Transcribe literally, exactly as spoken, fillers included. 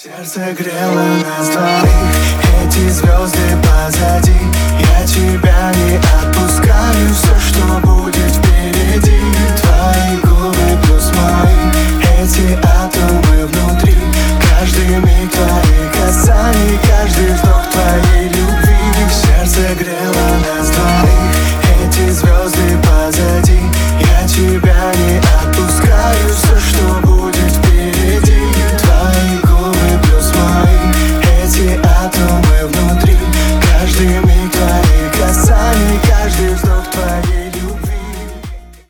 Сердце грело нас двоих, эти звезды позади. Я тебя не отпускаю, все, что будет впереди. Твои губы плюс мои, эти атомы внутри. Каждый миг твоих касаний, каждый вдох твоей любви. Сердце грело